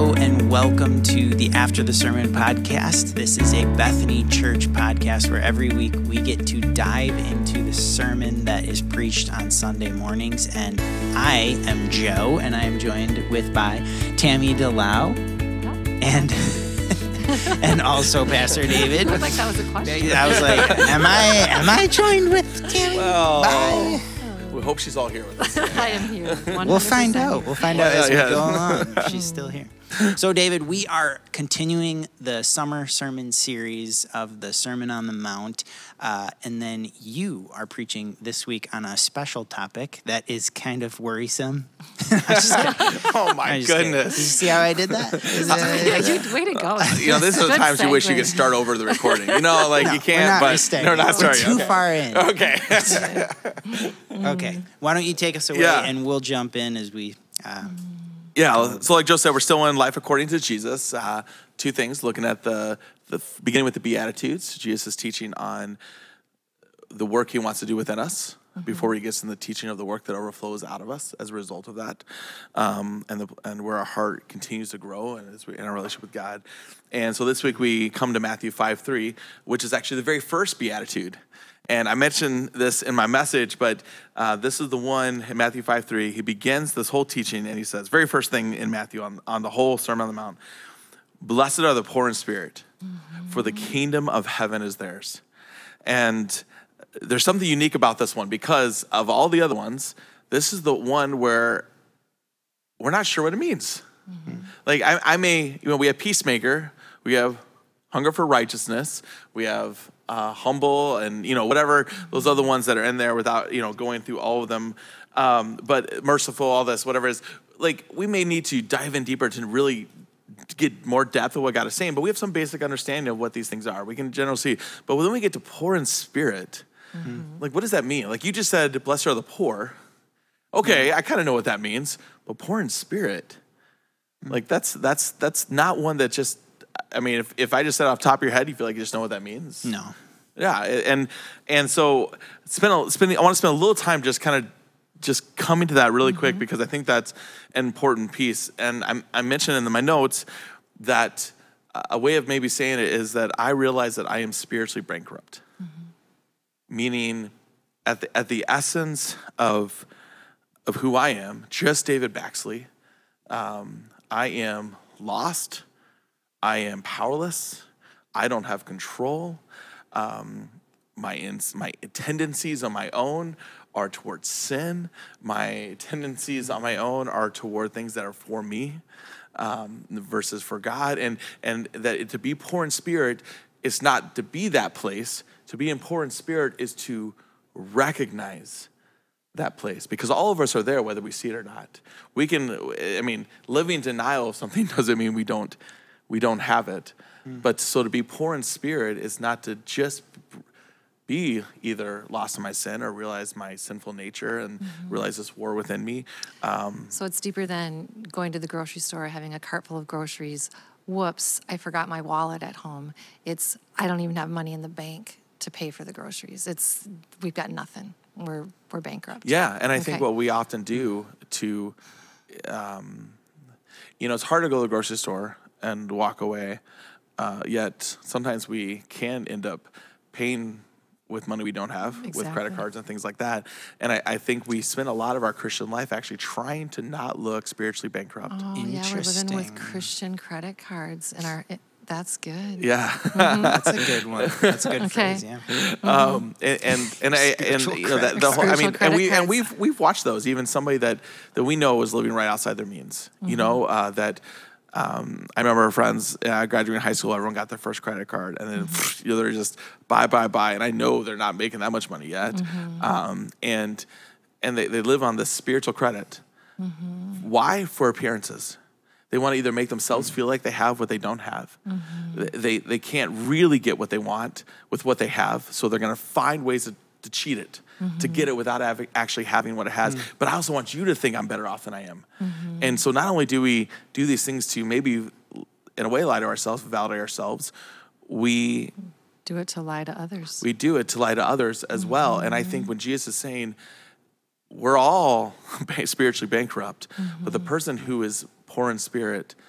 Hello and welcome to the After the Sermon podcast. This is a Bethany Church podcast where every week we get to dive into the sermon that is preached on Sunday mornings. And I am Joe, and I am joined by Tammy DeLau and also Pastor David. I was like, that was a question. I was like, am I joined with Tammy? Well, Bye. we hope she's all here with us. I am here. 100%. We'll find out. We'll find out as we yeah. go along. She's still here. So, David, we are continuing the summer sermon series of the Sermon on the Mount, and then you are preaching this week on a special topic that is kind of worrisome. Oh my Did goodness! you see how I did that? Way to go. This is the Good times you wish you segue. could start over the recording. You can't. We're not But restarting. no, not We're starting. too Okay. far in. Okay. Okay. Why don't you take us away, Yeah. and we'll jump in as we... Yeah. So, like Joe said, we're still in life according to Jesus. Two things: looking at the beginning with the Beatitudes, Jesus' teaching on the work He wants to do within us. Before He gets in the teaching of the work that overflows out of us as a result of that, and where our heart continues to grow and as we're in our relationship with God. And so this week we come to Matthew 5:3, which is actually the very first beatitude. And I mentioned this in my message, but this is the one in Matthew 5:3. He begins this whole teaching, and he says, very first thing in Matthew on the whole Sermon on the Mount: "Blessed are the poor in spirit, for the kingdom of heaven is theirs." And there's something unique about this one because of all the other ones. This is the one where we're not sure what it means. Like we have peacemaker, we have hunger for righteousness, we have humble, and whatever those other ones that are in there without going through all of them. But merciful, all this, whatever it is. Like, we may need to dive in deeper to really get more depth of what God is saying, but we have some basic understanding of what these things are. We can generally see. But when we get to poor in spirit, like, what does that mean? Like, you just said, blessed are the poor. Okay, I kind of know what that means. But poor in spirit, like, that's not one that just, if I just said off the top of your head, you feel like you just know what that means? No. Yeah, and so I want to spend a little time just kind of just coming to that really quick, because I think that's an important piece. And I mentioned in my notes that a way of maybe saying it is that I realize that I am spiritually bankrupt. Meaning, at the essence of who I am, just David Baxley, I am lost. I am powerless. I don't have control. My tendencies on my own are towards sin. My tendencies on my own are toward things that are for me versus for God. And that to be poor in spirit is not to be that place. To be poor in spirit is to recognize that place, because all of us are there whether we see it or not. Living in denial of something doesn't mean we don't have it. But so to be poor in spirit is not to just be either lost in my sin or realize my sinful nature and realize this war within me. So it's deeper than going to the grocery store, having a cart full of groceries. Whoops, I forgot my wallet at home. It's, I don't even have money in the bank to pay for the groceries. It's, we've got nothing. We're bankrupt. Yeah, and I think what we often do to, it's hard to go to the grocery store and walk away, yet sometimes we can end up paying with money we don't have, with credit cards and things like that. And I think we spend a lot of our Christian life actually trying to not look spiritually bankrupt. Oh, yeah, we're living with Christian credit cards, and that's good. Yeah. That's a good one. That's a good phrase, yeah. We've watched those. Even somebody that we know is living right outside their means. I remember friends graduating high school, everyone got their first credit card, and then they're just buy, and I know they're not making that much money yet, and they live on this spiritual credit. Why? For appearances. They want to either make themselves feel like they have what they don't have. They can't really get what they want with what they have, so they're going to find ways to cheat it, to get it without actually having what it has. But I also want you to think I'm better off than I am. And so not only do we do these things to maybe, in a way, lie to ourselves, validate ourselves, we do it to lie to others. We do it to lie to others as well. And I think when Jesus is saying, we're all spiritually bankrupt, but the person who is poor in spirit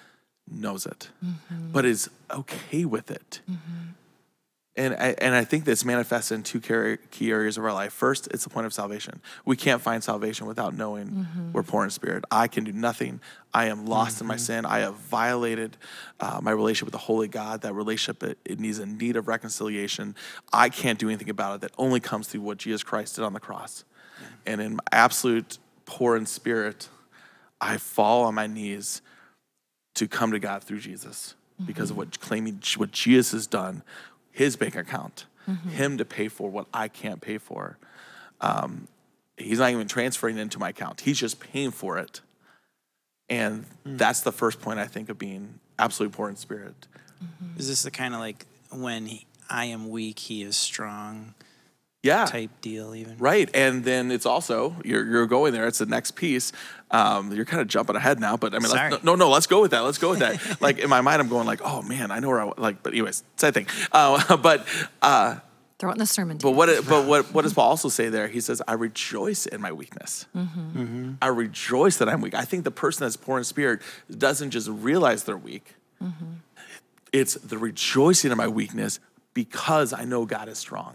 knows it, but is okay with it. And I think this manifests in two key areas of our life. First, it's the point of salvation. We can't find salvation without knowing we're poor in spirit. I can do nothing. I am lost in my sin. I have violated my relationship with the holy God. That relationship, it needs a need of reconciliation. I can't do anything about it. That only comes through what Jesus Christ did on the cross. And in absolute poor in spirit, I fall on my knees to come to God through Jesus because of what Jesus has done. His bank account, him to pay for what I can't pay for. He's not even transferring it into my account. He's just paying for it. And that's the first point, I think, of being absolutely poor in spirit. Is this the kind of like when I am weak, he is strong type deal even? Right. And then it's also, you're going there. It's the next piece. You're kind of jumping ahead now, but I mean, let's go with that. Let's go with that. Like in my mind, I'm going like, oh man, I know where but anyways, same thing. Throw it in the sermon. But what does Paul also say there? He says, I rejoice in my weakness. I rejoice that I'm weak. I think the person that's poor in spirit doesn't just realize they're weak. It's the rejoicing in my weakness because I know God is strong.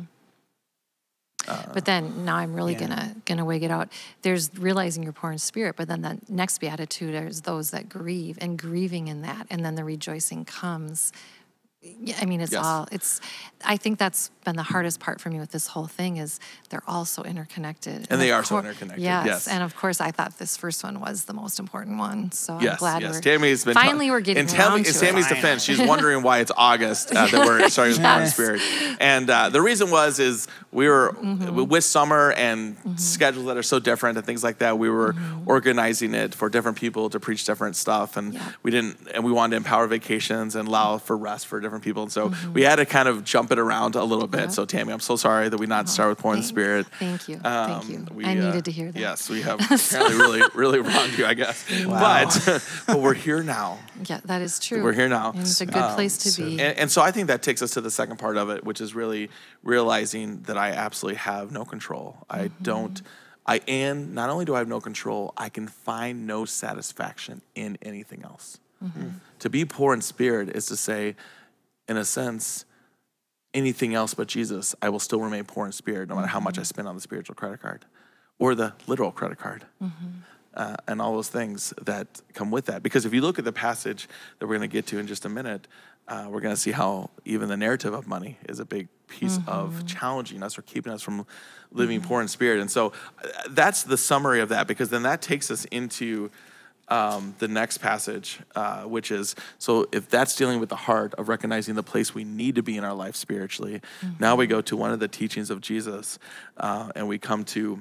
But then now I'm really gonna wig it out. There's realizing you're poor in spirit, but then the next beatitude is those that grieve, and grieving in that, and then the rejoicing comes. I mean, I think that's been the hardest part for me with this whole thing is they're all so interconnected. And they are so interconnected. Yes. And of course, I thought this first one was the most important one. So I'm glad Tammy's been we're getting around to Tammy's defense, she's wondering why it's August that we're starting with Poor in Spirit. And the reason is we were with summer and schedules that are so different and things like that. We were organizing it for different people to preach different stuff, and we wanted to empower vacations and allow for rest for different people. And so we had to kind of jump it around a little bit. So Tammy, I'm so sorry that we not start with Poor in Spirit. Thank you. Thank you. I needed to hear that. Yes, we have apparently really wronged you, I guess. Wow. But we're here now. Yeah, that is true. We're here now. And it's a good place to be. And so I think that takes us to the second part of it, which is really realizing that I absolutely have no control. Not only do I have no control, I can find no satisfaction in anything else. To be poor in spirit is to say, in a sense, anything else but Jesus, I will still remain poor in spirit no matter how much I spend on the spiritual credit card or the literal credit card and all those things that come with that. Because if you look at the passage that we're going to get to in just a minute, we're going to see how even the narrative of money is a big piece of challenging us or keeping us from living poor in spirit. And so that's the summary of that, because then that takes us into the next passage, which is, so if that's dealing with the heart of recognizing the place we need to be in our life spiritually, now we go to one of the teachings of Jesus, and we come to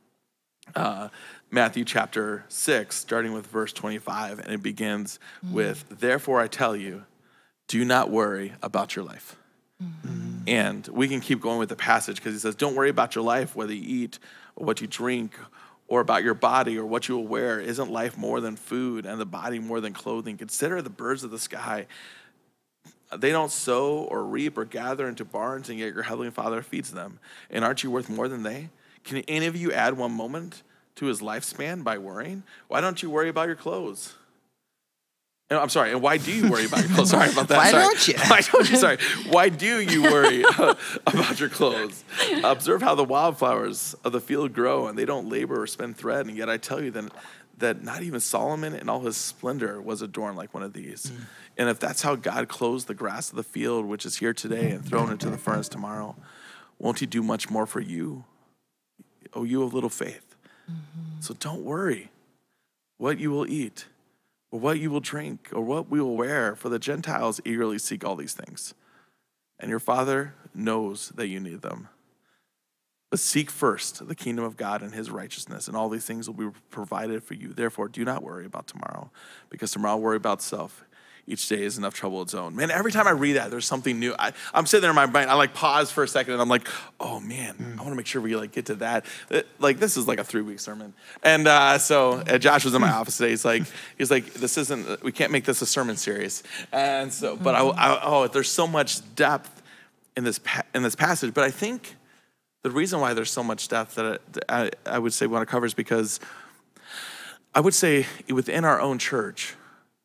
Matthew chapter 6, starting with verse 25, and it begins with, therefore I tell you, do not worry about your life. And we can keep going with the passage because he says, don't worry about your life, whether you eat or what you drink, or about your body or what you will wear. Isn't life more than food and the body more than clothing? Consider the birds of the sky. They don't sow or reap or gather into barns, and yet your heavenly Father feeds them. And aren't you worth more than they? Can any of you add one moment to his lifespan by worrying? Why don't you worry about your clothes? No, I'm sorry. And why do you worry about your clothes? Sorry about that. Why don't you? Why don't you? Sorry. Why do you worry about your clothes? Observe how the wildflowers of the field grow, and they don't labor or spin thread. And yet I tell you that not even Solomon in all his splendor was adorned like one of these. And if that's how God clothes the grass of the field, which is here today and thrown into the furnace tomorrow, won't he do much more for you? Oh, you of little faith. So don't worry what you will eat, or what you will drink, or what we will wear, for the Gentiles eagerly seek all these things. And your Father knows that you need them. But seek first the kingdom of God and his righteousness, and all these things will be provided for you. Therefore, do not worry about tomorrow, because tomorrow will worry about itself. Each day is enough trouble of its own. Man, every time I read that, there's something new. I'm sitting there in my mind, I pause for a second, and I'm like, oh man, I want to make sure we get to that. This is like a 3-week sermon. And so Josh was in my office today. He's like, we can't make this a sermon series. And so, but there's so much depth in this passage. But I think the reason why there's so much depth that I would say we want to cover is because I would say within our own church,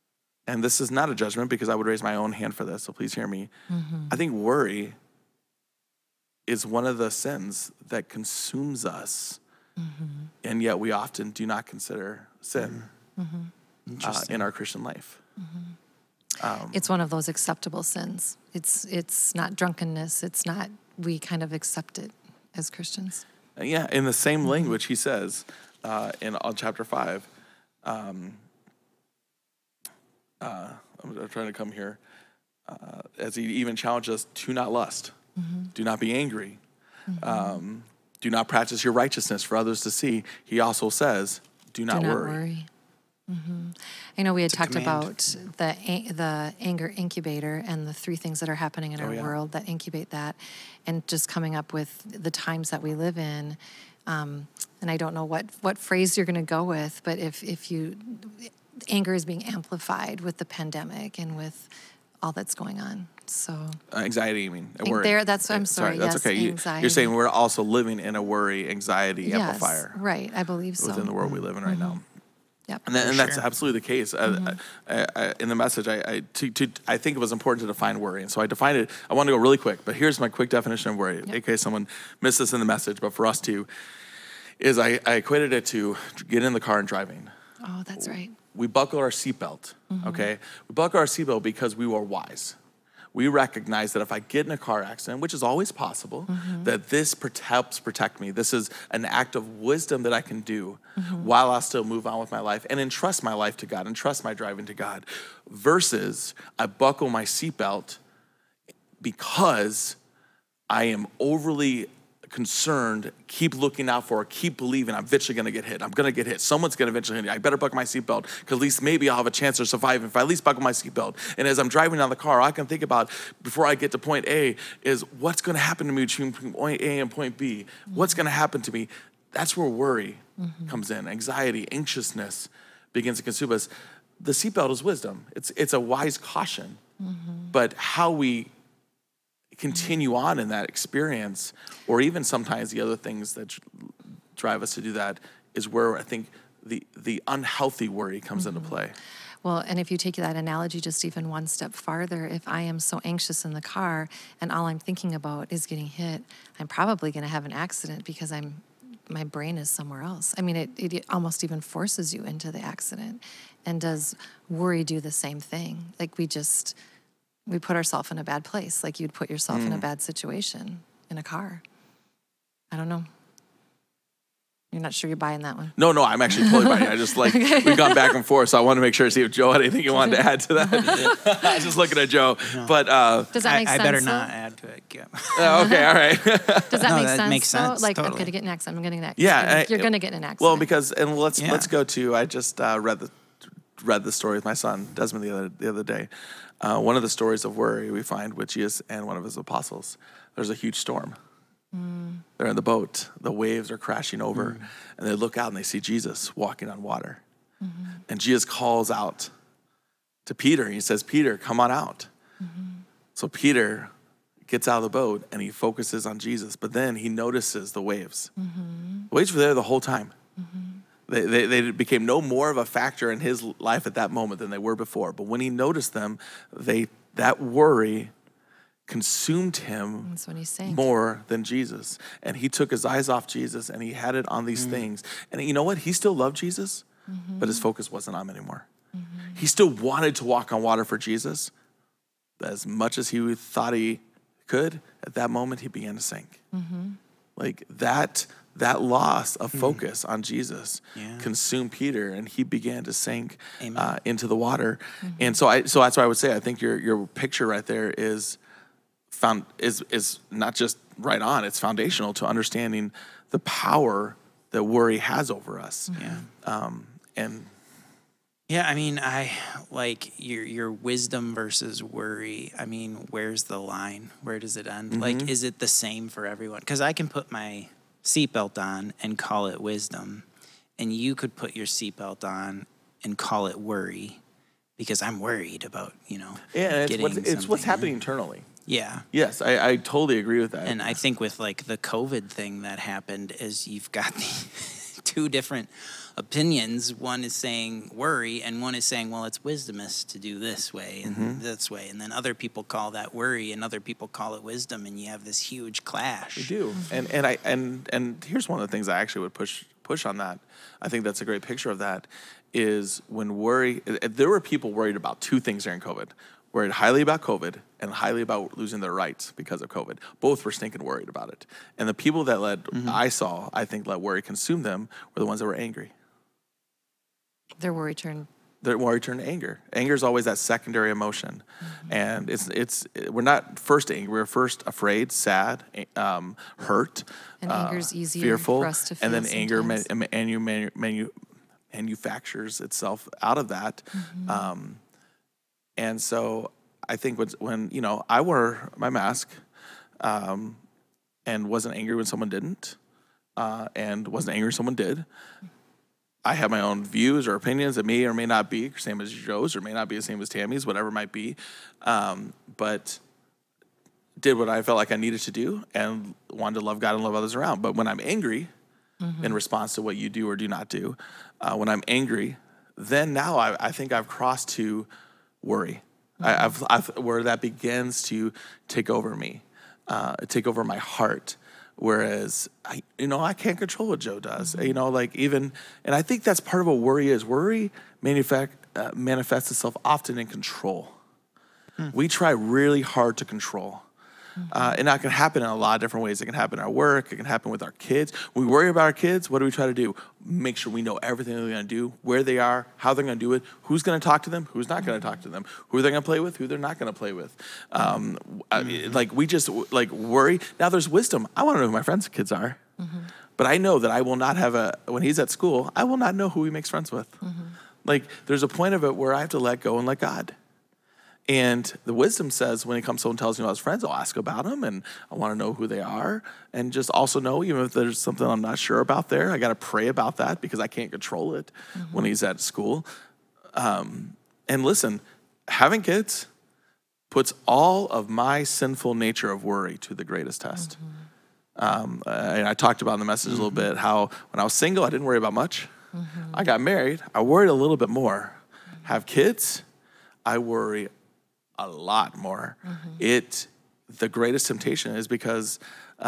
and this is not a judgment because I would raise my own hand for this, so please hear me. I think worry is one of the sins that consumes us, and yet we often do not consider sin in our Christian life. It's one of those acceptable sins. It's not drunkenness. It's not, we kind of accept it as Christians. Yeah, in the same language, he says in chapter 5, I'm trying to come here, as he even challenged us to not lust, do not be angry, do not practice your righteousness for others to see. He also says, do not worry. I know we had talked about the anger incubator and the 3 things that are happening in our world that incubate that, and just coming up with the times that we live in. And I don't know what phrase you're going to go with, but if you, anger is being amplified with the pandemic and with all that's going on. So anxiety, you mean? That's I'm sorry. That's yes, okay. Anxiety. You're saying we're also living in a worry, anxiety amplifier. Right. I believe so. Within the world we live in right now. Yep. And that's absolutely the case. In the message, I think it was important to define worry. And so I defined it. I want to go really quick, but here's my quick definition of worry. In case someone missed this in the message, but for us too, is I equated it to get in the car and driving. Oh, that's right. We buckle our seatbelt, okay? We buckle our seatbelt because we were wise. We recognize that if I get in a car accident, which is always possible, that this helps protect me. This is an act of wisdom that I can do while I still move on with my life and entrust my life to God, entrust my driving to God, versus I buckle my seatbelt because I am overly concerned, keep looking out for, keep believing I'm eventually going to get hit. I'm going to get hit. Someone's going to eventually hit me. I better buckle my seatbelt because at least maybe I'll have a chance to survive if I at least buckle my seatbelt. And as I'm driving down the car, all I can think about before I get to point A is what's going to happen to me between point A and point B? What's going to happen to me? That's where worry comes in. Anxiety, anxiousness begins to consume us. The seatbelt is wisdom. It's a wise caution. But how we continue on in that experience, or even sometimes the other things that drive us to do that, is where I think the unhealthy worry comes into play. Well, and if you take that analogy just even one step farther, if I am so anxious in the car and all I'm thinking about is getting hit, I'm probably going to have an accident because my brain is somewhere else. I mean, it almost even forces you into the accident. And does worry do the same thing? Like we put ourselves in a bad place, like you'd put yourself in a bad situation in a car. I don't know. You're not sure you're buying that one? No, I'm actually totally buying it. I just we've gone back and forth, so I wanted to make sure to see if Joe had anything he wanted to add to that. I was just looking at Joe. No. But does that make sense? I better not add to it. Yeah. Okay, all right. Does that make sense? That makes sense. Like, totally. I'm going to get in an accident. I'm going to get in an Yeah. accident. You're going to get in an accident. Well, because, and let's go to, I just read the story with my son, Desmond, the other day. One of the stories of worry we find with Jesus and one of his apostles. There's a huge storm. They're in the boat. The waves are crashing over. And they look out and they see Jesus walking on water. And Jesus calls out to Peter. He says, Peter, come on out. So Peter gets out of the boat and he focuses on Jesus. But then he notices the waves. The waves were there the whole time. They became no more of a factor in his life at that moment than they were before. But when he noticed them, that worry consumed him That's when he sank. more than Jesus. And he took his eyes off Jesus and he had it on these things. And you know what? He still loved Jesus, but his focus wasn't on him anymore. He still wanted to walk on water for Jesus. As much as he thought he could, at that moment he began to sink. Like that loss of focus on Jesus consumed Peter, and he began to sink into the water. And so that's why I would say I think your picture right there is not just right on; it's foundational to understanding the power that worry has over us. I mean, I like your wisdom versus worry. I mean, where's the line? Where does it end? Like, is it the same for everyone? Because I can put my seatbelt on and call it wisdom, and you could put your seatbelt on and call it worry, because I'm worried about it's what's happening internally. Yeah. Yes, I totally agree with that. And I think with like the COVID thing that happened is you've got the two different opinions. One is saying worry, and one is saying, well, it's wisdomous to do this way and this way. And then other people call that worry, and other people call it wisdom, and you have this huge clash. We do. And here's one of the things I actually would push on that. I think that's a great picture of that, is when worry, there were people worried about two things during COVID. Worried highly about COVID and highly about losing their rights because of COVID. Both were stinking worried about it. And the people that I think let worry consume them were the ones that were angry. Their worry turned to anger. Anger is always that secondary emotion. And we're not first angry. We're first afraid, sad, hurt, and anger's easier fearful, for us to feel. And then anger sometimes. manufactures itself out of that. And so I think when I wore my mask and wasn't angry when someone didn't, and wasn't angry when someone did, I have my own views or opinions that may or may not be the same as Joe's or may not be the same as Tammy's, whatever it might be, but did what I felt like I needed to do and wanted to love God and love others around. But when I'm angry in response to what you do or do not do, when I'm angry, then now I think I've crossed to worry. I've where that begins to take over me, take over my heart. Whereas I can't control what Joe does. And I think that's part of what worry is. Worry manifests itself often in control. We try really hard to control. And that can happen in a lot of different ways. It can happen in our work. It can happen with our kids. When we worry about our kids, what do we try to do? Make sure we know everything they're going to do, where they are, how they're going to do it, who's going to talk to them, who's not going to talk to them, who they're going to play with, who they're not going to play with. We just worry. Now there's wisdom. I want to know who my friends' kids are. But I know that I will not have when he's at school, I will not know who he makes friends with. There's a point of it where I have to let go and let God. And the wisdom says when it comes, someone tells me about his friends, I'll ask about them, and I want to know who they are. And just also know, even if there's something I'm not sure about there, I got to pray about that because I can't control it when he's at school. And listen, having kids puts all of my sinful nature of worry to the greatest test. And I talked about in the message a little bit how when I was single, I didn't worry about much. I got married, I worried a little bit more. Have kids, I worry a lot more. The greatest temptation is because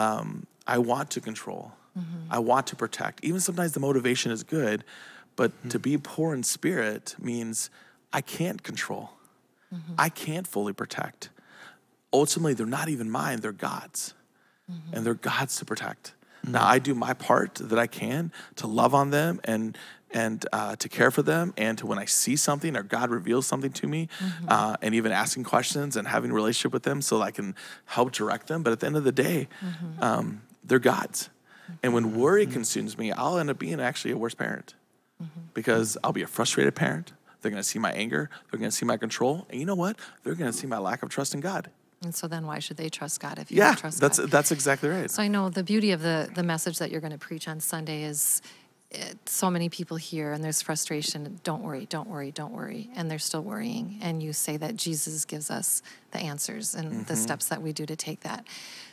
I want to control. I want to protect. Even sometimes the motivation is good, but to be poor in spirit means I can't control. I can't fully protect. Ultimately, they're not even mine, they're God's. And they're God's to protect. Now, I do my part that I can to love on them and to care for them, and to when I see something or God reveals something to me, and even asking questions and having a relationship with them so that I can help direct them. But at the end of the day, they're God's. And when worry consumes me, I'll end up being actually a worse parent because I'll be a frustrated parent. They're going to see my anger. They're going to see my control. And you know what? They're going to see my lack of trust in God. And so then why should they trust God if you don't trust God? That's exactly right. So I know the beauty of the message that you're going to preach on Sunday is so many people here and there's frustration. Don't worry, don't worry, don't worry. And they're still worrying. And you say that Jesus gives us the answers and the steps that we do to take that.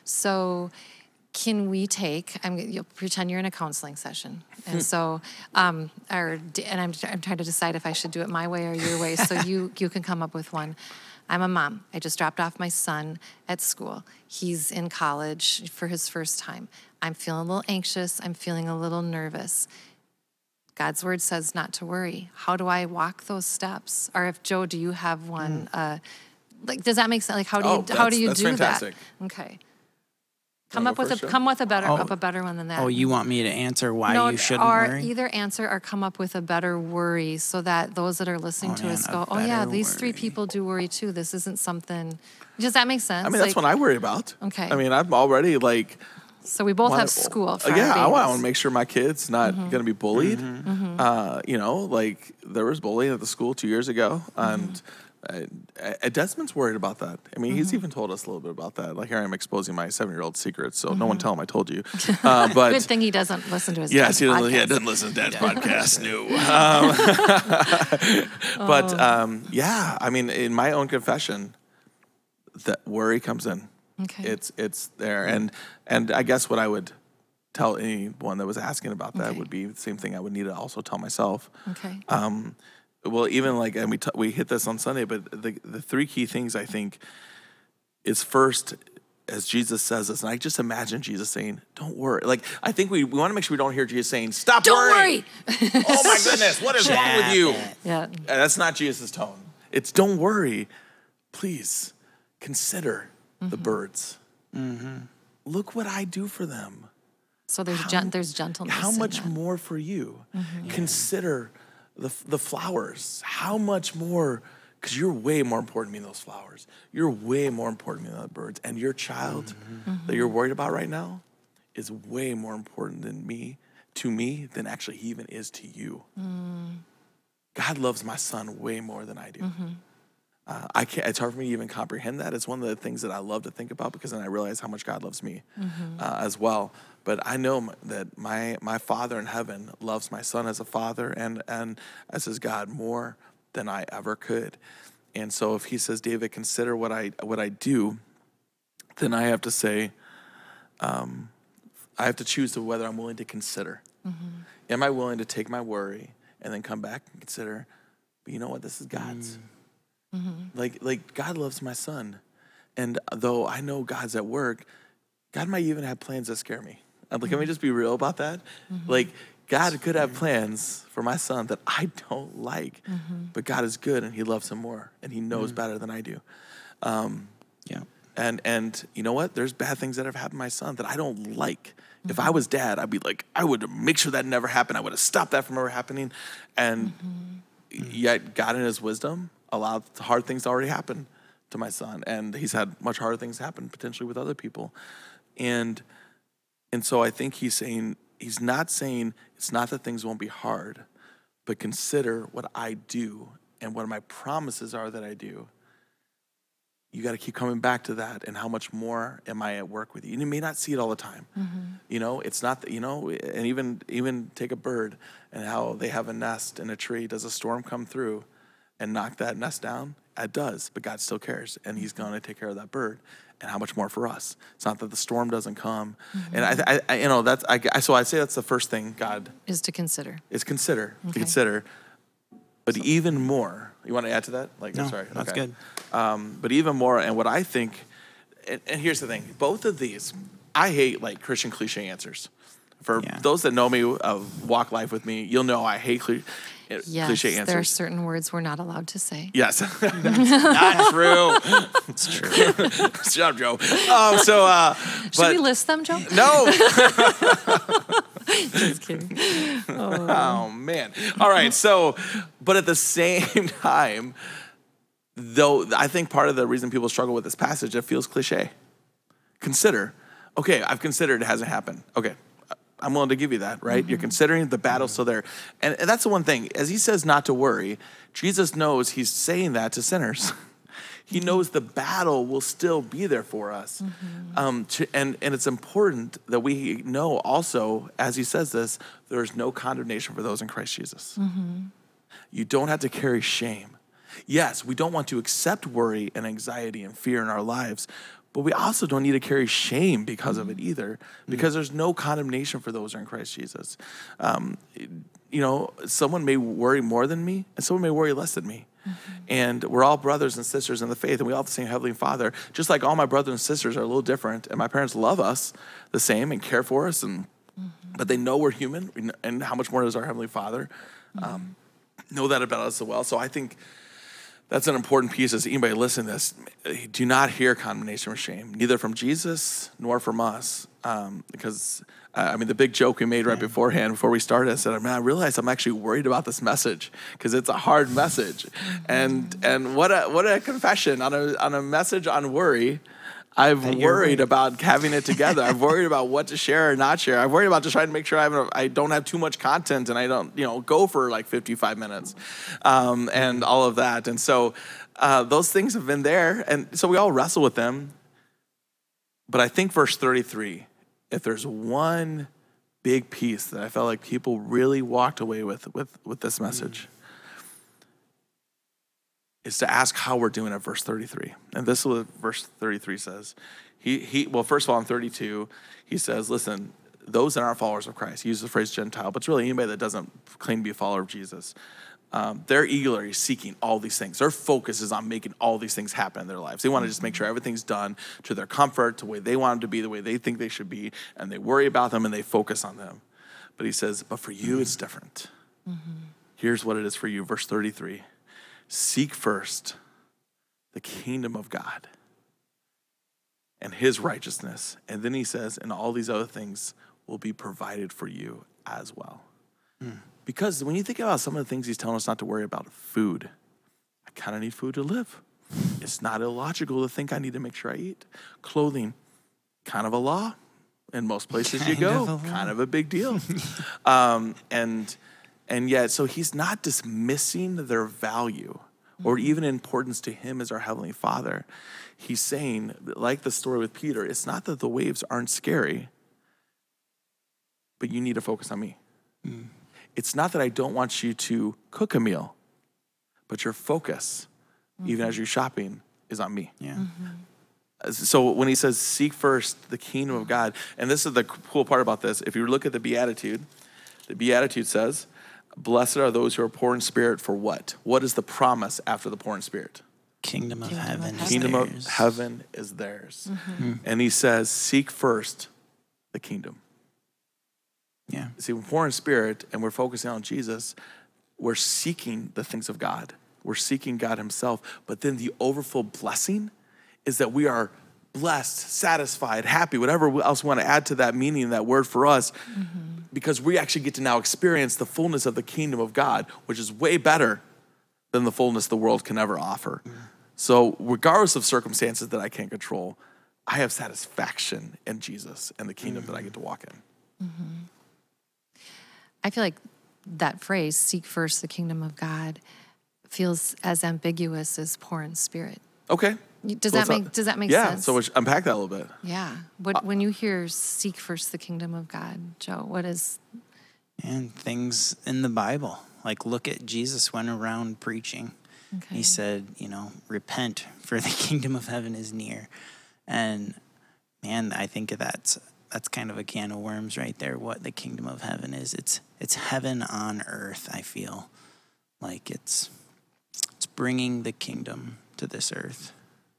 So can we you'll pretend you're in a counseling session. And so, I'm trying to decide if I should do it my way or your way. So you can come up with one. I'm a mom. I just dropped off my son at school. He's in college for his first time. I'm feeling a little anxious. I'm feeling a little nervous. God's word says not to worry. How do I walk those steps? Or if Joe, do you have one? Does that make sense? Like, how do you do fantastic. that? Okay. Come up with a better one than that. Oh, you want me to answer why you shouldn't worry? Or either answer or come up with a better worry so that those that are listening to us go, oh yeah, these three people do worry too. This isn't something. Does that make sense? I mean, that's what I worry about. Okay. I mean, I'm already So we both have school. For I want to make sure my kid's not going to be bullied. There was bullying at the school 2 years ago, and Desmond's worried about that. I mean, he's even told us a little bit about that. Like, here I'm exposing my 7-year-old secrets, so no one tell him I told you. But good thing he doesn't listen to his dad's podcast. He doesn't listen to Dad's podcast. No. I mean, in my own confession, that worry comes in. Okay. It's there, and I guess what I would tell anyone that was asking about that. Okay. Would be the same thing I would need to also tell myself. Okay. Well, even like, and we hit this on Sunday, but the three key things I think is first, as Jesus says this, and I just imagine Jesus saying, "Don't worry." Like, I think we want to make sure we don't hear Jesus saying, "Stop Don't worrying." worry. Oh my goodness, what is wrong with you? Yeah. That's not Jesus' tone. It's don't worry. Please consider the birds. Look what I do for them. So there's gentleness. How in much that. more for you? Consider the flowers. How much more? Because you're way more important to me than those flowers. You're way more important to me than the birds. And your child that you're worried about right now is way more important to me than actually he even is to you. God loves my son way more than I do. I can't. It's hard for me to even comprehend that. It's one of the things that I love to think about, because then I realize how much God loves me as well. But I know that my Father in heaven loves my son as a father and as his God more than I ever could. And so if he says, "David, consider what I do," then I have to say, I have to choose to whether I'm willing to consider. Am I willing to take my worry and then come back and consider, but you know what? This is God's. Like God loves my son. And though I know God's at work, God might even have plans that scare me. Like, can we just be real about that? Like, God could have plans for my son that I don't like, but God is good and he loves him more and he knows better than I do. Yeah. And you know what? There's bad things that have happened to my son that I don't like. If I was dad, I'd be like, I would make sure that never happened. I would have stopped that from ever happening. And yet God in his wisdom allowed hard things to already happen to my son. And he's had much harder things happen potentially with other people. And so I think he's not saying it's not that things won't be hard, but consider what I do and what my promises are that I do. You got to keep coming back to that, and how much more am I at work with you? And you may not see it all the time. You know, it's not that, and even take a bird and how they have a nest in a tree. Does a storm come through and knock that nest down? It does, but God still cares, and he's going to take care of that bird. And how much more for us? It's not that the storm doesn't come. And so I'd say that's the first thing God is to consider. To consider. But even more, you want to add to that? No, that's good. But even more, and what I think, and here's the thing, both of these, I hate like Christian cliche answers. For those that know me, walk life with me, you'll know I hate cliche answers. There are certain words we're not allowed to say. Yes. Not true. It's true. Shut up, Joe. Should we list them, Joe? No. Just kidding. Oh, man. All right. So, but at the same time, though, I think part of the reason people struggle with this passage, it feels cliche. Consider. Okay, I've considered, it hasn't happened. Okay, I'm willing to give you that, right? You're considering, the battle's still there. And that's the one thing. As he says not to worry, Jesus knows he's saying that to sinners. He knows the battle will still be there for us. And it's important that we know also, as he says this, there's no condemnation for those in Christ Jesus. You don't have to carry shame. Yes, we don't want to accept worry and anxiety and fear in our lives, but we also don't need to carry shame because of it either, because there's no condemnation for those who are in Christ Jesus. Someone may worry more than me, and someone may worry less than me. And we're all brothers and sisters in the faith, and we all have the same Heavenly Father. Just like all my brothers and sisters are a little different, and my parents love us the same and care for us, but they know we're human, and how much more does our Heavenly Father know that about us as well. So I think that's an important piece. As anybody listening to this, do not hear condemnation or shame, neither from Jesus nor from us. Because, the big joke we made right beforehand, before we started, I said, I realize I'm actually worried about this message because it's a hard message. And what a confession on a message on worry. I've worried about having it together. I've worried about what to share or not share. I've worried about just trying to make sure I don't have too much content and I don't, go for like 55 minutes and all of that. And so those things have been there. And so we all wrestle with them. But I think verse 33, if there's one big piece that I felt like people really walked away with this message, is to ask how we're doing at verse 33. And this is what verse 33 says. Well, first of all, in 32, he says, listen, those that aren't followers of Christ, he uses the phrase Gentile, but it's really anybody that doesn't claim to be a follower of Jesus. They're eagerly seeking all these things. Their focus is on making all these things happen in their lives. They want to just make sure everything's done to their comfort, to the way they want them to be, the way they think they should be, and they worry about them and they focus on them. But he says, but for you, it's different. Here's what it is for you. Verse 33, seek first the kingdom of God and his righteousness. And then he says, and all these other things will be provided for you as well. Because when you think about some of the things he's telling us not to worry about, food, I kind of need food to live. It's not illogical to think I need to make sure I eat. Clothing, kind of a law. In most places you go, kind of a big deal. And yet, so he's not dismissing their value or even importance to him as our Heavenly Father. He's saying, like the story with Peter, it's not that the waves aren't scary, but you need to focus on me. It's not that I don't want you to cook a meal, but your focus, even as you're shopping, is on me. Yeah. So when he says, seek first the kingdom of God, and this is the cool part about this. If you look at the Beatitude says, blessed are those who are poor in spirit for what? What is the promise after the poor in spirit? Kingdom of heaven is Kingdom of theirs. heaven is theirs. And he says, seek first the kingdom. Yeah. See, when we're poor in spirit and we're focusing on Jesus, we're seeking the things of God. We're seeking God himself. But then the overflow blessing is that we are blessed, satisfied, happy, whatever else we want to add to that meaning, that word for us, because we actually get to now experience the fullness of the kingdom of God, which is way better than the fullness the world can ever offer. So regardless of circumstances that I can't control, I have satisfaction in Jesus and the kingdom that I get to walk in. I feel like that phrase, seek first the kingdom of God, feels as ambiguous as poor in spirit. Okay. Does that make sense? Yeah, so we should unpack that a little bit. Yeah. When you hear seek first the kingdom of God, Joe, what is? And things in the Bible. Like, look at Jesus went around preaching. Okay. He said, repent, for the kingdom of heaven is near. And man, I think that's kind of a can of worms right there, what the kingdom of heaven is. It's heaven on earth, I feel. Like it's bringing the kingdom to this earth.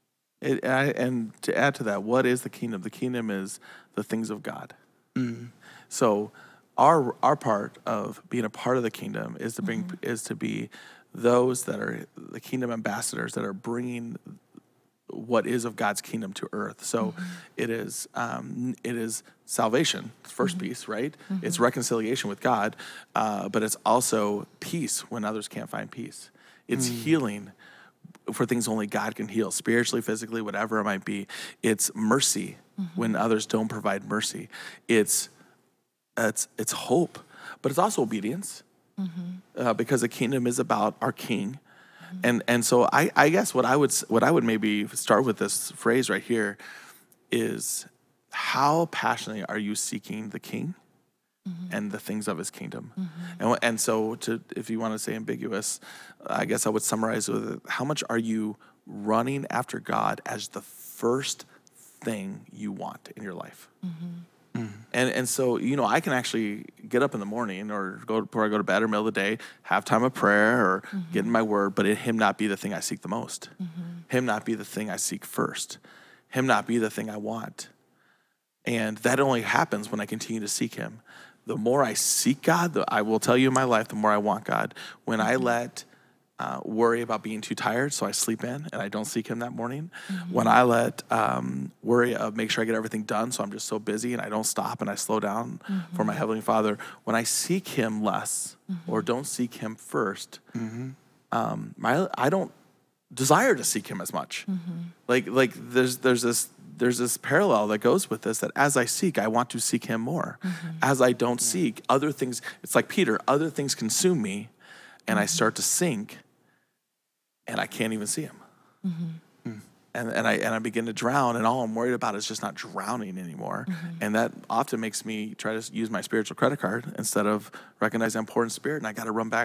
And to add to that, what is the kingdom? The kingdom is the things of God. So our part of being a part of the kingdom is to bring is to be those that are the kingdom ambassadors that are bringing what is of God's kingdom to earth. So it is salvation, first piece, right? It's reconciliation with God, but it's also peace when others can't find peace. It's healing for things only God can heal, spiritually, physically, whatever it might be. It's mercy when others don't provide mercy. It's hope, but it's also obedience, because the kingdom is about our King. And so I guess what I would maybe start with this phrase right here is, how passionately are you seeking the King and the things of his kingdom? And so if you want to say ambiguous, I guess I would summarize with, how much are you running after God as the first thing you want in your life? And so, I can actually get up in the morning or before I go to bed or middle of the day, have time of prayer or get in my word, but him not be the thing I seek the most. Him not be the thing I seek first. Him not be the thing I want. And that only happens when I continue to seek him. The more I seek God, I will tell you in my life, the more I want God. When I let worry about being too tired, so I sleep in and I don't seek him that morning. When I let worry of make sure I get everything done, so I'm just so busy and I don't stop and I slow down for my Heavenly Father. When I seek him less or don't seek him first, I don't desire to seek him as much. Like there's this parallel that goes with this, that as I seek, I want to seek him more. As I don't seek, other things, it's like Peter, other things consume me and I start to sink and I can't even see him. And I begin to drown, and all I'm worried about is just not drowning anymore. And that often makes me try to use my spiritual credit card instead of recognizing I'm poor in spirit and I got to run back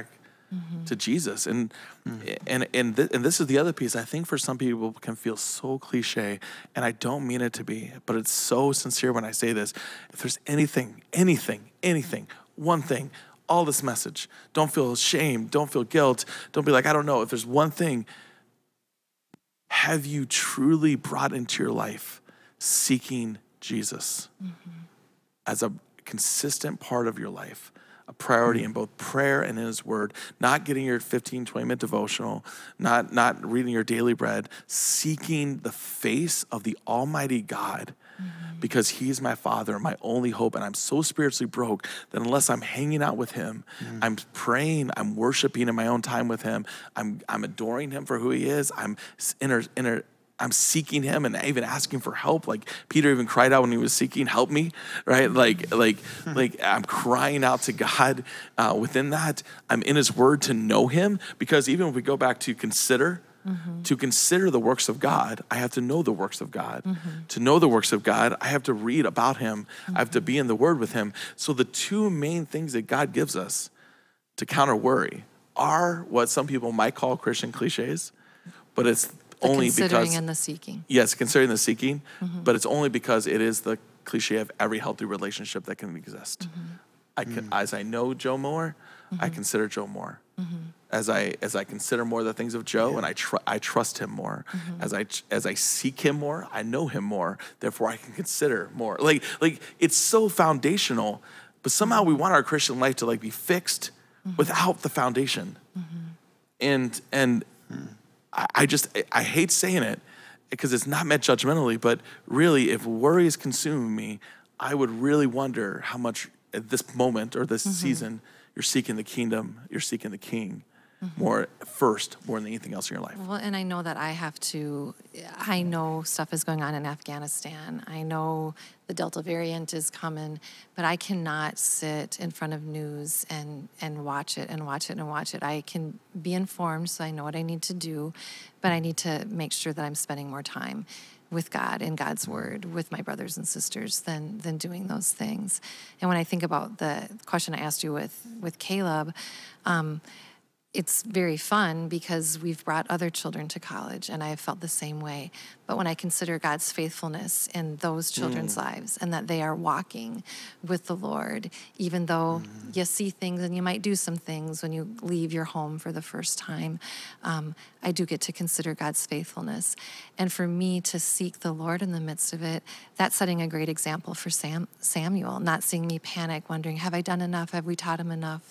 to Jesus. And this is the other piece. I think for some people can feel so cliche, and I don't mean it to be, but it's so sincere when I say this. If there's anything, one thing, all this message, don't feel shame, don't feel guilt, don't be like, I don't know. If there's one thing, have you truly brought into your life seeking Jesus as a consistent part of your life, a priority in both prayer and in his word, not getting your 15, 20-minute devotional, not reading your daily bread, seeking the face of the Almighty God because he's my Father, my only hope, and I'm so spiritually broke that unless I'm hanging out with him, I'm praying, I'm worshiping in my own time with him, I'm adoring him for who he is, I'm I'm seeking him and even asking for help. Like Peter even cried out when he was seeking, help me, right? Like I'm crying out to God within that. I'm in his word to know him, because even if we go back to consider the works of God, I have to know the works of God. To know the works of God, I have to read about him. I have to be in the word with him. So the two main things that God gives us to counter worry are what some people might call Christian cliches, but it's only considering and the seeking. Yes, considering the seeking, but it's only because it is the cliche of every healthy relationship that can exist. As I know Joe more, I consider Joe more. As I consider more the things of Joe, and I trust him more. As I seek him more, I know him more. Therefore, I can consider more. Like it's so foundational, but somehow we want our Christian life to be fixed without the foundation. And I hate saying it because it's not meant judgmentally, but really, if worry is consuming me, I would really wonder how much at this moment or this season you're seeking the kingdom, you're seeking the king more than anything else in your life. Well, and I know that I know stuff is going on in Afghanistan. I know the Delta variant is coming, but I cannot sit in front of news and watch it. I can be informed, so I know what I need to do, but I need to make sure that I'm spending more time with God and God's word, with my brothers and sisters, than doing those things. And when I think about the question I asked you with Caleb, it's very fun because we've brought other children to college, and I have felt the same way. But when I consider God's faithfulness in those children's lives, and that they are walking with the Lord, even though you see things and you might do some things when you leave your home for the first time, I do get to consider God's faithfulness. And for me to seek the Lord in the midst of it, that's setting a great example for Samuel, not seeing me panic, wondering, have I done enough? Have we taught him enough?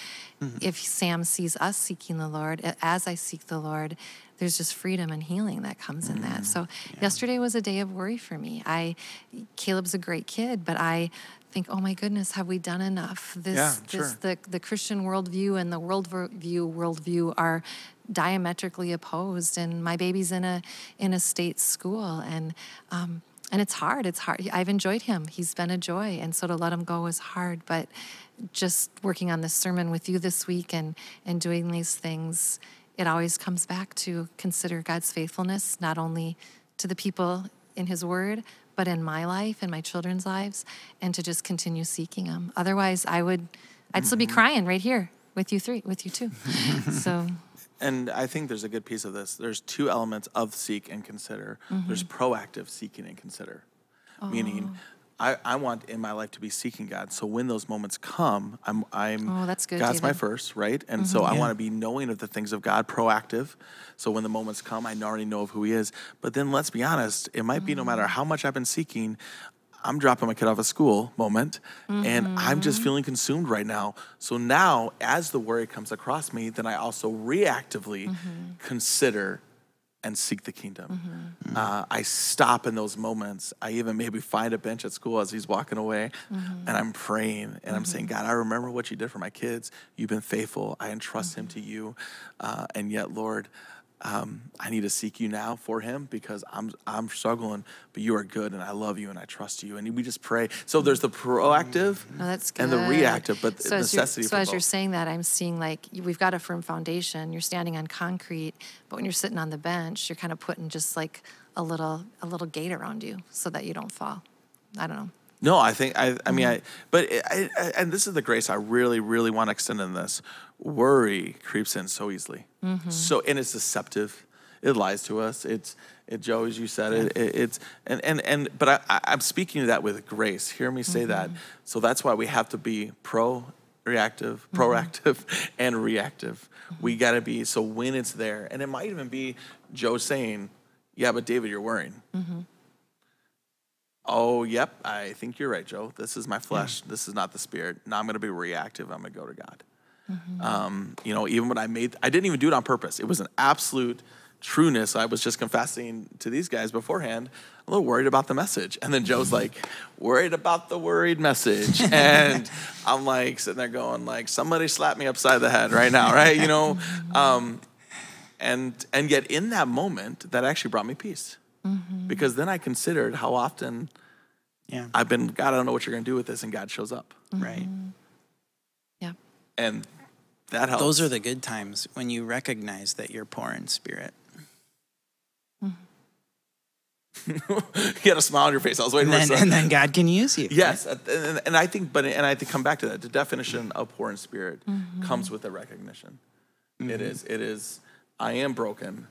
If Sam sees us seeking the Lord, as I seek the Lord, there's just freedom and healing that comes in that. So yesterday was a day of worry for me. Caleb's a great kid, but I think, oh my goodness, have we done enough? The Christian worldview and the worldview are diametrically opposed, and my baby's in a state school, and it's hard. I've enjoyed him. He's been a joy, and so to let him go is hard. But just working on this sermon with you this week and doing these things, it always comes back to consider God's faithfulness, not only to the people in his word, but in my life and my children's lives, and to just continue seeking him. Otherwise, I'd still be crying right here with you two. So. And I think there's a good piece of this. There's two elements of seek and consider. There's proactive seeking and consider, meaning I want in my life to be seeking God. So when those moments come, that's good, God's David. my first, right? And so I want to be knowing of the things of God, proactive. So when the moments come, I already know of who he is. But then let's be honest, it might be no matter how much I've been seeking, I'm dropping my kid off at school moment, and I'm just feeling consumed right now. So now, as the worry comes across me, then I also reactively consider and seek the kingdom. I stop in those moments. I even maybe find a bench at school as he's walking away, and I'm praying, and I'm saying, God, I remember what you did for my kids. You've been faithful. I entrust him to you. And yet, Lord, I need to seek you now for him because I'm struggling, but you are good, and I love you, and I trust you. And we just pray. So there's the proactive and the reactive, but the necessity for both. So as you're saying that, I'm seeing we've got a firm foundation. You're standing on concrete, but when you're sitting on the bench, you're kind of putting just a little gate around you so that you don't fall. I don't know. No, I think and this is the grace I really, really want to extend in this. Worry creeps in so easily, and it's deceptive. It lies to us. Joe, as you said, but I'm speaking to that with grace. Hear me say that. So that's why we have to be proactive, and reactive. We got to be, so when it's there, and it might even be Joe saying, yeah, but David, you're worrying. Oh, yep, I think you're right, Joe. This is my flesh. This is not the spirit. Now I'm going to be reactive. I'm going to go to God. Even when I didn't even do it on purpose. It was an absolute trueness. I was just confessing to these guys beforehand, a little worried about the message. And then Joe's like, worried about the worried message. And I'm like sitting there going like, somebody slap me upside the head right now, right? And yet in that moment, that actually brought me peace. Because then I considered how often I've been, God, I don't know what you're going to do with this, and God shows up. Right. Yeah. And that helps. Those are the good times when you recognize that you're poor in spirit. You had a smile on your face. I was waiting for And then God can use you. Yes, right? and I think to come back to that, the definition of poor in spirit comes with a recognition. It is, I am broken,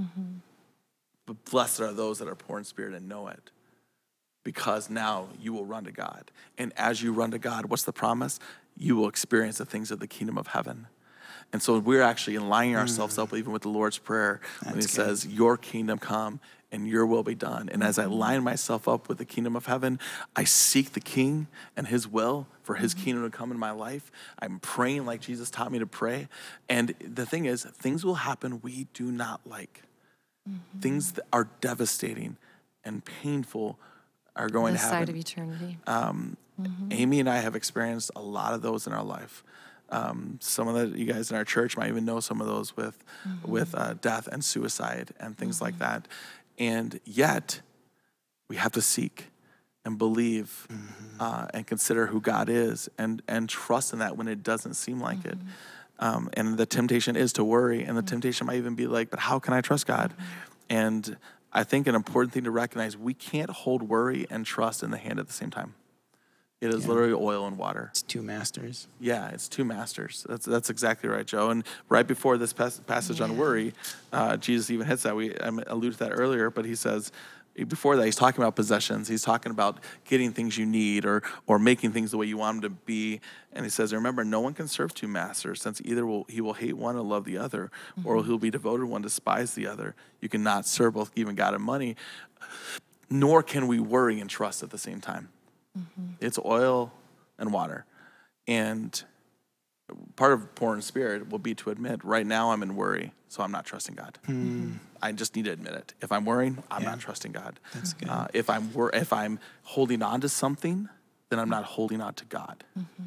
but blessed are those that are poor in spirit and know it, because now you will run to God. And as you run to God, what's the promise? You will experience the things of the kingdom of heaven. And so we're actually aligning ourselves up even with the Lord's Prayer when he says, your kingdom come and your will be done. And as I line myself up with the kingdom of heaven, I seek the King and his will for his kingdom to come in my life. I'm praying like Jesus taught me to pray. And the thing is, things will happen we do not like. Things that are devastating and painful are going to happen. This side of eternity. Amy and I have experienced a lot of those in our life. Some of you guys in our church might even know some of those with death and suicide and things like that. And yet, we have to seek and believe and consider who God is and trust in that when it doesn't seem like it. And the temptation is to worry, and the temptation might even be like, but how can I trust God? And I think an important thing to recognize, we can't hold worry and trust in the hand at the same time. It is literally oil and water. It's two masters. Yeah, it's two masters. That's exactly right, Joe. And right before this passage on worry, Jesus even hits that. I alluded to that earlier, but he says, before that, he's talking about possessions. He's talking about getting things you need or making things the way you want them to be. And he says, remember, no one can serve two masters, since either he will hate one and love the other, or he'll be devoted one, despise the other. You cannot serve both, even God and money, nor can we worry and trust at the same time. It's oil and water. And part of poor in spirit will be to admit, right now I'm in worry, so I'm not trusting God. I just need to admit it. If I'm worrying, I'm not trusting God. That's good. If I'm holding on to something, then I'm not holding on to God.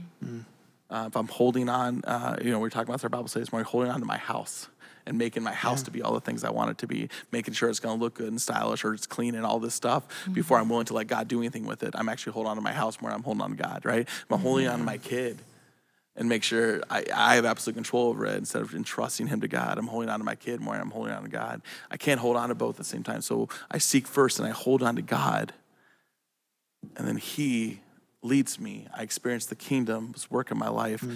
If I'm holding on, we were talking about our Bible study this morning, holding on to my house and making my house to be all the things I want it to be, making sure it's going to look good and stylish, or it's clean and all this stuff before I'm willing to let God do anything with it. I'm actually holding on to my house more than I'm holding on to God, right? I'm holding on to my kid and make sure I have absolute control over it instead of entrusting him to God. I'm holding on to my kid more than I'm holding on to God. I can't hold on to both at the same time. So I seek first and I hold on to God, and then he leads me. I experience the kingdom's work in my life,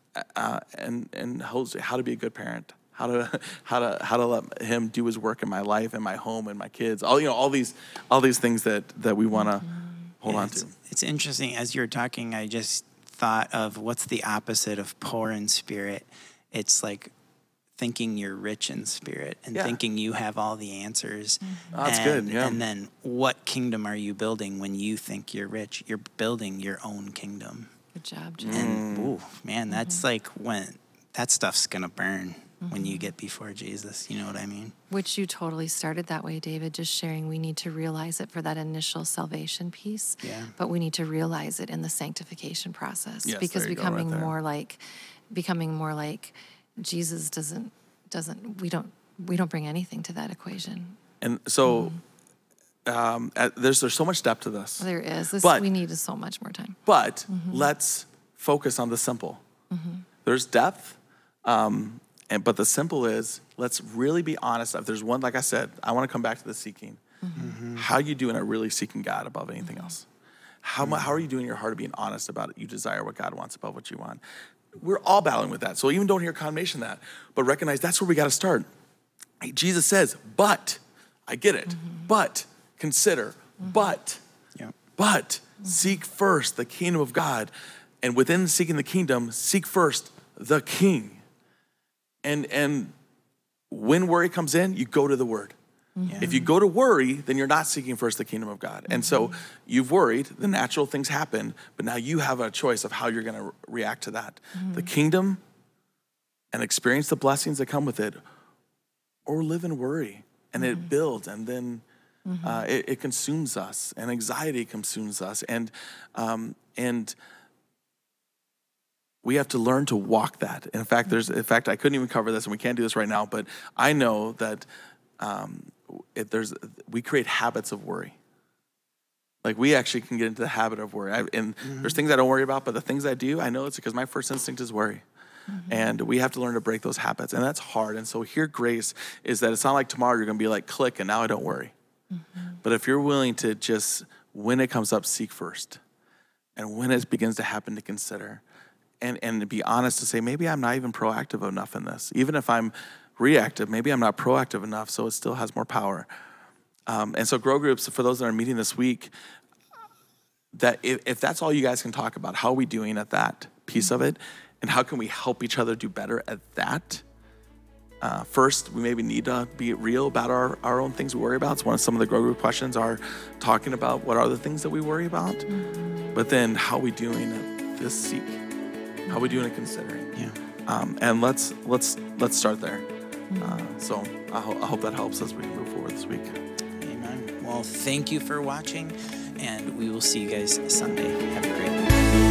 and how to be a good parent, how to let him do his work in my life and my home and my kids. All these things that we want to hold on to. It's interesting. As you're talking, I just thought of what's the opposite of poor in spirit. It's like thinking you're rich in spirit and thinking you have all the answers. That's good. Yeah. And then what kingdom are you building when you think you're rich? You're building your own kingdom. Good job, Jim. And that's like when that stuff's going to burn when you get before Jesus. You know what I mean? Which you totally started that way, David, just sharing we need to realize it for that initial salvation piece. Yeah. But we need to realize it in the sanctification process. Yes, because there you go, becoming right more like Jesus we don't bring anything to that equation. And so there's so much depth to this. There is. We need so much more time. But let's focus on the simple. There's depth, but the simple is, let's really be honest. If there's one, like I said, I want to come back to the seeking. How you doing at really seeking God above anything else? How are you doing in your heart of being honest about it? You desire what God wants above what you want. We're all battling with that. So even don't hear condemnation of that, but recognize that's where we got to start. Jesus says, but, I get it, but consider, but seek first the kingdom of God. And within seeking the kingdom, seek first the King. And when worry comes in, you go to the Word. If you go to worry, then you're not seeking first the kingdom of God. And so you've worried, the natural things happen, but now you have a choice of how you're going to react to that. The kingdom and experience the blessings that come with it, or live in worry, and it builds, and then it consumes us, and anxiety consumes us, and we have to learn to walk that. In fact, I couldn't even cover this, and we can't do this right now, but I know that we create habits of worry. Like, we actually can get into the habit of worry. There's things I don't worry about, but the things I do, I know it's because my first instinct is worry. And we have to learn to break those habits, and that's hard. And so here, grace is that it's not like tomorrow you're going to be like, click, and now I don't worry. But if you're willing to just, when it comes up, seek first, and when it begins to happen, to consider, and to be honest, to say, maybe I'm not even proactive enough in this. Even if I'm reactive, maybe I'm not proactive enough, so it still has more power. And so grow groups, for those that are meeting this week, that if that's all you guys can talk about, how are we doing at that piece of it? And how can we help each other do better at that? First, we maybe need to be real about our own things we worry about. So some of the grow group questions are talking about what are the things that we worry about. But then how are we doing at this seek? How are we doing at considering? And let's start there. So I hope that helps as we move forward this week. Amen. Well, thank you for watching, and we will see you guys Sunday. Have a great week.